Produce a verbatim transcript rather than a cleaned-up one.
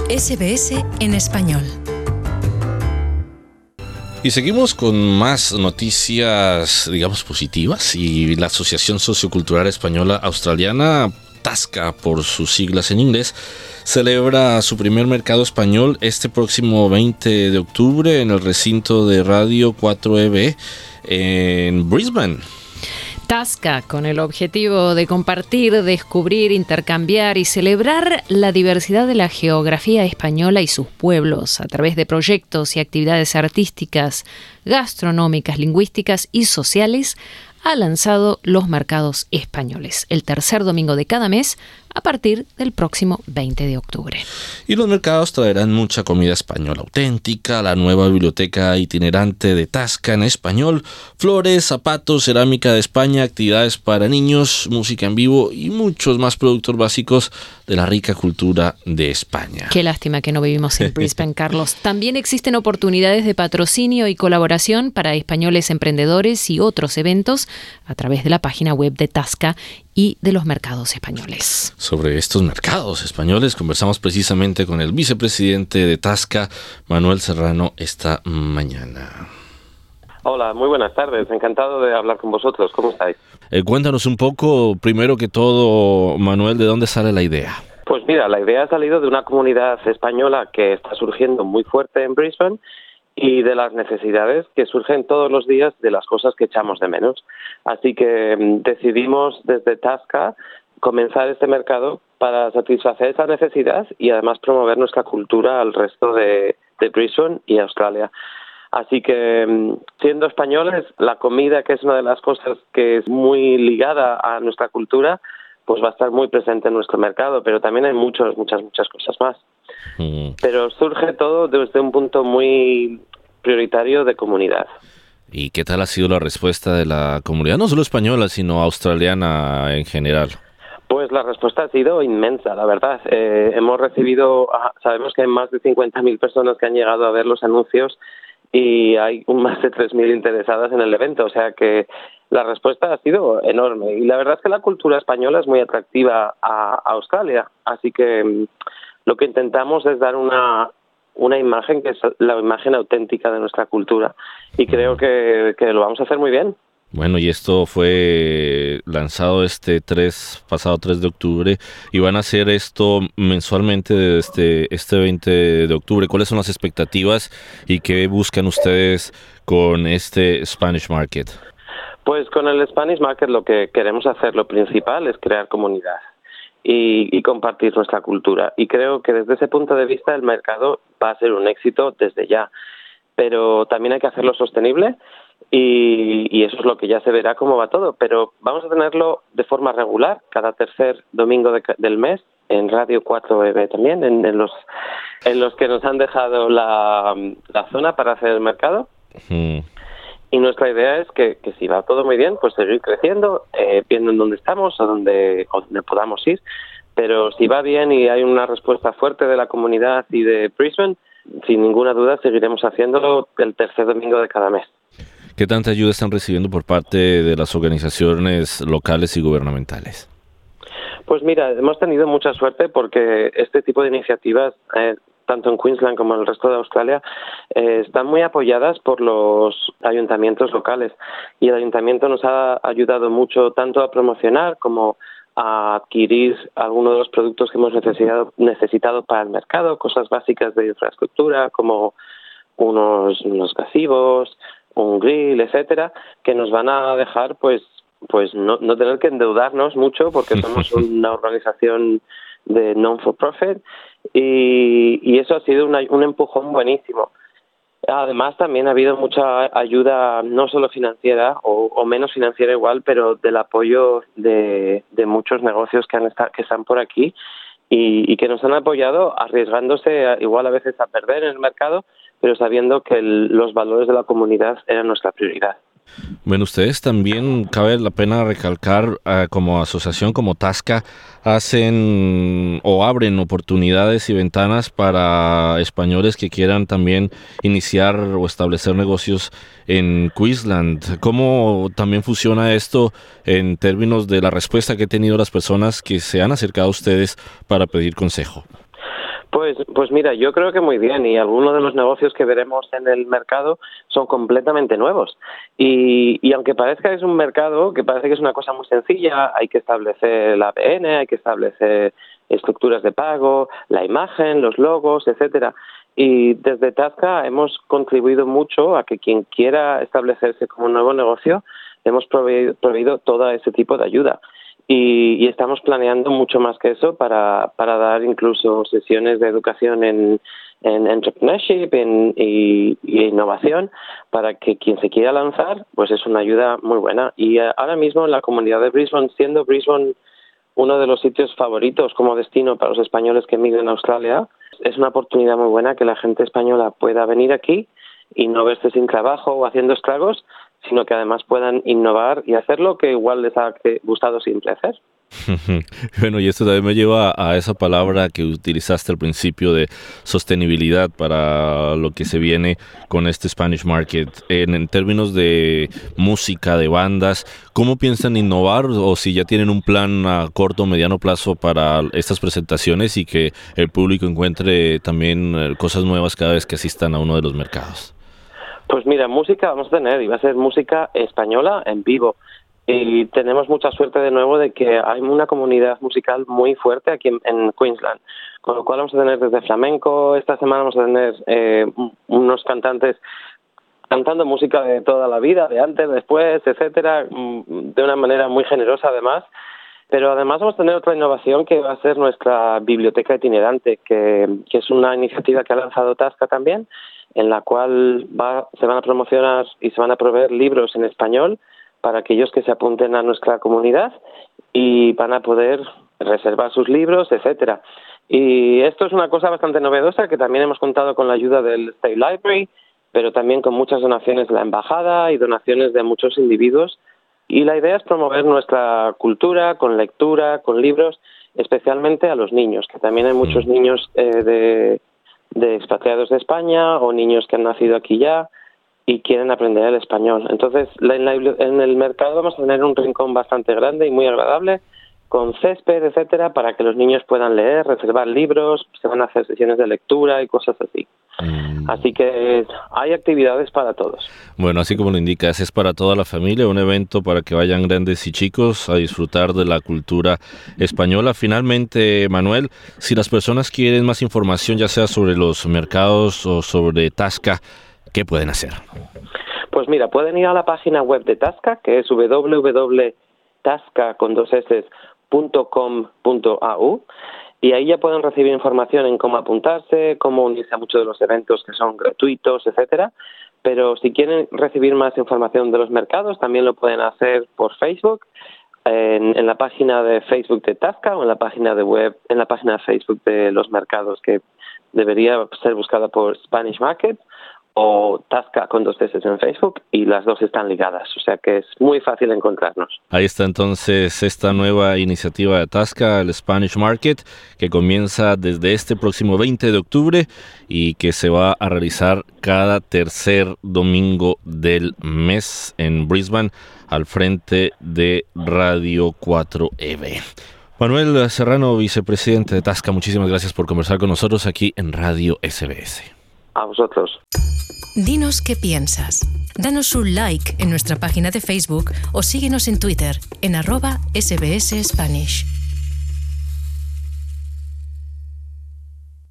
S B S en español. Y seguimos con más noticias, digamos, positivas. Y la Asociación Sociocultural Española Australiana, TASCA por sus siglas en inglés, celebra su primer mercado español este próximo veinte de octubre en el recinto de Radio cuatro E B en Brisbane. TASCA, con el objetivo de compartir, descubrir, intercambiar y celebrar la diversidad de la geografía española y sus pueblos a través de proyectos y actividades artísticas, gastronómicas, lingüísticas y sociales, ha lanzado los mercados españoles, el tercer domingo de cada mes, a partir del próximo veinte de octubre. Y los mercados traerán mucha comida española auténtica, la nueva biblioteca itinerante de TASCA en español, flores, zapatos, cerámica de España, actividades para niños, música en vivo y muchos más productos básicos de la rica cultura de España. Qué lástima que no vivimos en Brisbane, Carlos. También existen oportunidades de patrocinio y colaboración para españoles emprendedores y otros eventos a través de la página web de TASCA y de los mercados españoles. Sobre estos mercados españoles conversamos precisamente con el vicepresidente de TASCA, Manuel Serrano, esta mañana. Hola, muy buenas tardes. Encantado de hablar con vosotros. ¿Cómo estáis? Eh, cuéntanos un poco, primero que todo, Manuel, ¿de dónde sale la idea? Pues mira, la idea ha salido de una comunidad española que está surgiendo muy fuerte en Brisbane y de las necesidades que surgen todos los días de las cosas que echamos de menos. Así que decidimos desde TASCA comenzar este mercado para satisfacer esa necesidad y además promover nuestra cultura al resto de, de Brisbane y Australia. Así que, siendo españoles, la comida, que es una de las cosas que es muy ligada a nuestra cultura, pues va a estar muy presente en nuestro mercado, pero también hay muchos, muchas, muchas cosas más. Mm. Pero surge todo desde un punto muy prioritario de comunidad. ¿Y qué tal ha sido la respuesta de la comunidad, no solo española, sino australiana en general? Pues la respuesta ha sido inmensa, la verdad. Eh, hemos recibido, sabemos que hay más de cincuenta mil personas que han llegado a ver los anuncios y hay más de tres mil interesadas en el evento, o sea que la respuesta ha sido enorme. Y la verdad es que la cultura española es muy atractiva a, a Australia, así que lo que intentamos es dar una, una imagen que es la imagen auténtica de nuestra cultura y creo que, que lo vamos a hacer muy bien. Bueno, y esto fue lanzado este tres, pasado tres de octubre, y van a hacer esto mensualmente desde este veinte de octubre. ¿Cuáles son las expectativas y qué buscan ustedes con este Spanish Market? Pues con el Spanish Market lo que queremos hacer, lo principal, es crear comunidad y, y compartir nuestra cultura. Y creo que desde ese punto de vista el mercado va a ser un éxito desde ya, pero también hay que hacerlo sostenible. Y, y eso es lo que ya se verá cómo va todo, pero vamos a tenerlo de forma regular, cada tercer domingo de, del mes, en Radio cuatro E B también, en, en los en los que nos han dejado la, la zona para hacer el mercado. Uh-huh. Y nuestra idea es que, que si va todo muy bien, pues seguir creciendo, eh, viendo en dónde estamos, a dónde, a dónde podamos ir, pero si va bien y hay una respuesta fuerte de la comunidad y de Brisbane, sin ninguna duda seguiremos haciéndolo el tercer domingo de cada mes. ¿Qué tanta ayuda están recibiendo por parte de las organizaciones locales y gubernamentales? Pues mira, hemos tenido mucha suerte porque este tipo de iniciativas, eh, tanto en Queensland como en el resto de Australia, eh, están muy apoyadas por los ayuntamientos locales. Y el ayuntamiento nos ha ayudado mucho tanto a promocionar como a adquirir algunos de los productos que hemos necesitado, necesitado para el mercado, cosas básicas de infraestructura como unos, unos gazebos, un grill, etcétera, que nos van a dejar pues pues no, no tener que endeudarnos mucho porque somos una organización de non-for-profit y, y eso ha sido una, un empujón buenísimo. Además también ha habido mucha ayuda, no solo financiera o, o menos financiera igual, pero del apoyo de, de muchos negocios que han estado, que están por aquí y, y que nos han apoyado arriesgándose a, igual a veces a perder en el mercado, pero sabiendo que el, los valores de la comunidad eran nuestra prioridad. Bueno, ustedes también, cabe la pena recalcar, uh, como asociación, como TASCA, hacen o abren oportunidades y ventanas para españoles que quieran también iniciar o establecer negocios en Queensland. ¿Cómo también funciona esto en términos de la respuesta que han tenido las personas que se han acercado a ustedes para pedir consejo? Pues, pues mira, yo creo que muy bien, y algunos de los negocios que veremos en el mercado son completamente nuevos. Y, y aunque parezca que es un mercado, que parece que es una cosa muy sencilla, hay que establecer la A P N, hay que establecer estructuras de pago, la imagen, los logos, etcétera. Y desde Tasca hemos contribuido mucho a que quien quiera establecerse como un nuevo negocio, hemos proveído, proveído todo ese tipo de ayuda. Y, y estamos planeando mucho más que eso para, para dar incluso sesiones de educación en, en entrepreneurship en, y, y innovación para que quien se quiera lanzar, pues es una ayuda muy buena. Y uh, ahora mismo en la comunidad de Brisbane, siendo Brisbane uno de los sitios favoritos como destino para los españoles que emigran a Australia, es una oportunidad muy buena que la gente española pueda venir aquí y no verse sin trabajo o haciendo estragos, sino que además puedan innovar y hacer lo que igual les ha gustado siempre hacer. Bueno, y esto también me lleva a esa palabra que utilizaste al principio de sostenibilidad para lo que se viene con este Spanish Market. En, en términos de música, de bandas, ¿cómo piensan innovar o si ya tienen un plan a corto o mediano plazo para estas presentaciones y que el público encuentre también cosas nuevas cada vez que asistan a uno de los mercados? Pues mira, música vamos a tener, y va a ser música española en vivo. Y tenemos mucha suerte de nuevo de que hay una comunidad musical muy fuerte aquí en, en Queensland, con lo cual vamos a tener desde flamenco, esta semana vamos a tener eh, unos cantantes cantando música de toda la vida, de antes, después, etcétera, de una manera muy generosa además. Pero además vamos a tener otra innovación que va a ser nuestra biblioteca itinerante, que, que es una iniciativa que ha lanzado Tasca también, en la cual va, se van a promocionar y se van a proveer libros en español para aquellos que se apunten a nuestra comunidad y van a poder reservar sus libros, etcétera. Y esto es una cosa bastante novedosa que también hemos contado con la ayuda del State Library, pero también con muchas donaciones de la embajada y donaciones de muchos individuos. Y la idea es promover nuestra cultura con lectura, con libros, especialmente a los niños, que también hay muchos niños eh, de, de expatriados de España o niños que han nacido aquí ya y quieren aprender el español. Entonces, en, la, en el mercado vamos a tener un rincón bastante grande y muy agradable, con césped, etcétera, para que los niños puedan leer, reservar libros, se van a hacer sesiones de lectura y cosas así. Mm. Así que hay actividades para todos. Bueno, así como lo indicas, es para toda la familia, un evento para que vayan grandes y chicos a disfrutar de la cultura española. Finalmente, Manuel, si las personas quieren más información, ya sea sobre los mercados o sobre Tasca, ¿qué pueden hacer? Pues mira, pueden ir a la página web de Tasca, que es doble u doble u doble u punto tasca con dos s punto com punto a u, y ahí ya pueden recibir información en cómo apuntarse, cómo unirse a muchos de los eventos que son gratuitos, etcétera. Pero si quieren recibir más información de los mercados, también lo pueden hacer por Facebook, en, en la página de Facebook de Tasca o en la página de web, en la página de Facebook de los mercados, que debería ser buscada por Spanish Market o Tasca con dos S en Facebook, y las dos están ligadas, o sea que es muy fácil encontrarnos. Ahí está entonces esta nueva iniciativa de Tasca, el Spanish Market, que comienza desde este próximo veinte de octubre y que se va a realizar cada tercer domingo del mes en Brisbane, al frente de Radio cuatro E B. Manuel Serrano, vicepresidente de Tasca, muchísimas gracias por conversar con nosotros aquí en Radio S B S. A vosotros. Dinos qué piensas. Danos un like en nuestra página de Facebook o síguenos en Twitter en arroba S B S Spanish.